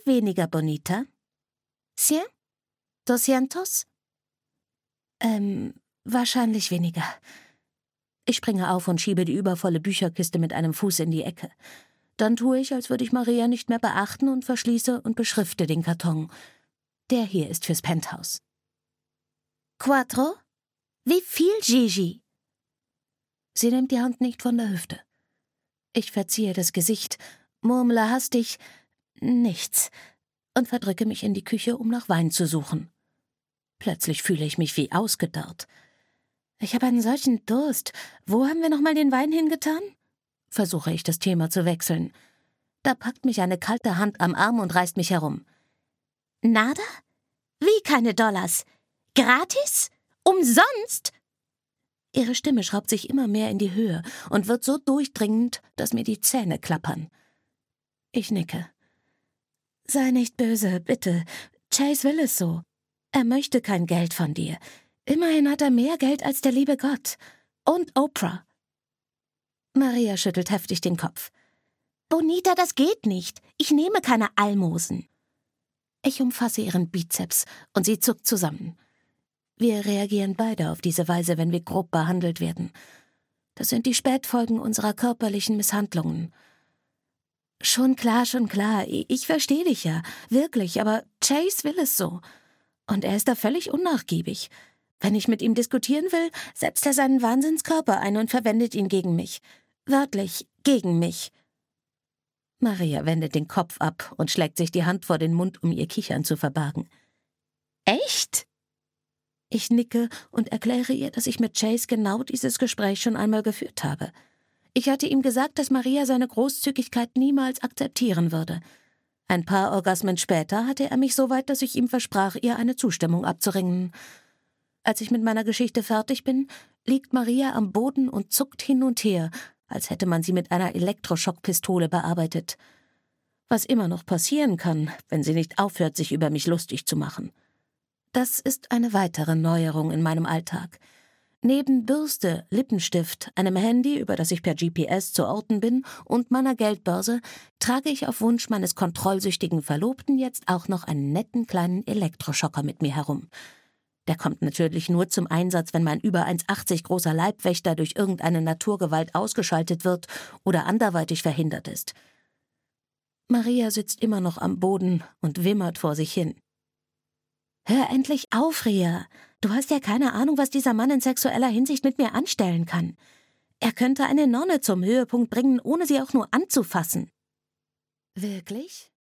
weniger, Bonita? Cien? Doscientos? Wahrscheinlich weniger. Ich springe auf und schiebe die übervolle Bücherkiste mit einem Fuß in die Ecke. Dann tue ich, als würde ich Maria nicht mehr beachten und verschließe und beschrifte den Karton. Der hier ist fürs Penthouse. Quattro? Wie viel, Gigi? Sie nimmt die Hand nicht von der Hüfte. Ich verziehe das Gesicht, murmle hastig nichts und verdrücke mich in die Küche, um nach Wein zu suchen. Plötzlich fühle ich mich wie ausgedarrt. Ich habe einen solchen Durst. Wo haben wir nochmal den Wein hingetan? Versuche ich, das Thema zu wechseln. Da packt mich eine kalte Hand am Arm und reißt mich herum. Nada? Wie keine Dollars? Gratis? Umsonst? Ihre Stimme schraubt sich immer mehr in die Höhe und wird so durchdringend, dass mir die Zähne klappern. Ich nicke. Sei nicht böse, bitte. Chase will es so. Er möchte kein Geld von dir. Immerhin hat er mehr Geld als der liebe Gott. Und Oprah. Maria schüttelt heftig den Kopf. Bonita, das geht nicht. Ich nehme keine Almosen. Ich umfasse ihren Bizeps und sie zuckt zusammen. Wir reagieren beide auf diese Weise, wenn wir grob behandelt werden. Das sind die Spätfolgen unserer körperlichen Misshandlungen. Schon klar. Ich verstehe dich ja. Wirklich, aber Chase will es so. Und er ist da völlig unnachgiebig. Wenn ich mit ihm diskutieren will, setzt er seinen Wahnsinnskörper ein und verwendet ihn gegen mich. Wörtlich, gegen mich. Maria wendet den Kopf ab und schlägt sich die Hand vor den Mund, um ihr Kichern zu verbergen. Echt? Ich nicke und erkläre ihr, dass ich mit Chase genau dieses Gespräch schon einmal geführt habe. Ich hatte ihm gesagt, dass Maria seine Großzügigkeit niemals akzeptieren würde. Ein paar Orgasmen später hatte er mich so weit, dass ich ihm versprach, ihr eine Zustimmung abzuringen. Als ich mit meiner Geschichte fertig bin, liegt Maria am Boden und zuckt hin und her, als hätte man sie mit einer Elektroschockpistole bearbeitet. Was immer noch passieren kann, wenn sie nicht aufhört, sich über mich lustig zu machen. Das ist eine weitere Neuerung in meinem Alltag. Neben Bürste, Lippenstift, einem Handy, über das ich per GPS zu orten bin, und meiner Geldbörse trage ich auf Wunsch meines kontrollsüchtigen Verlobten jetzt auch noch einen netten kleinen Elektroschocker mit mir herum. Der kommt natürlich nur zum Einsatz, wenn mein über 1,80 großer Leibwächter durch irgendeine Naturgewalt ausgeschaltet wird oder anderweitig verhindert ist. Maria sitzt immer noch am Boden und wimmert vor sich hin. »Hör endlich auf, Ria. Du hast ja keine Ahnung, was dieser Mann in sexueller Hinsicht mit mir anstellen kann. Er könnte eine Nonne zum Höhepunkt bringen, ohne sie auch nur anzufassen.« »Wirklich?«